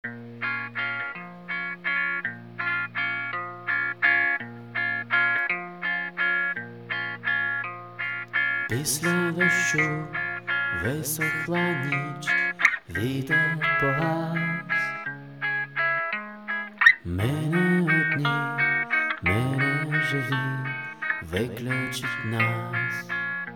Після дощу висохла ніч, вітер погас. Ми не одні, ми не живі, виключить нас.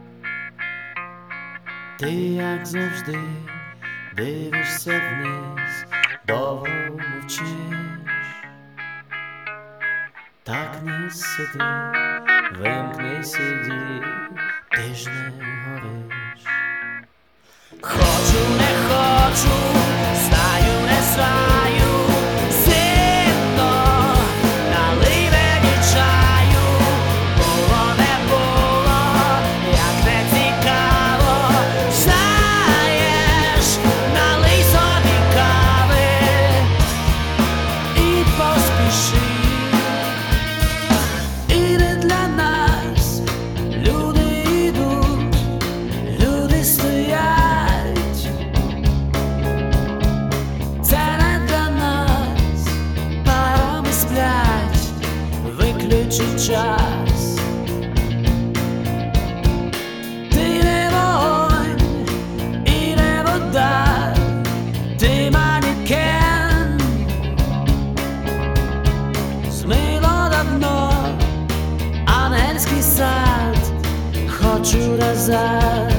Ти, як завжди, дивишся вниз, довго мовчиш. Так не сиди, вимкни CD, ти ж не гориш. Хочу, не хочу, знаю, не знаю, сильно налий мені чаю. Було, не було, як не цікаво, знаєш, налий собі кави і поспіши. Іде для нас, люди йдуть, люди стоять. Це не для нас, парами сплять, виключить час. Ти не вогонь і не вода, ти манікен. Змило давно ангельський сад, хочу назад.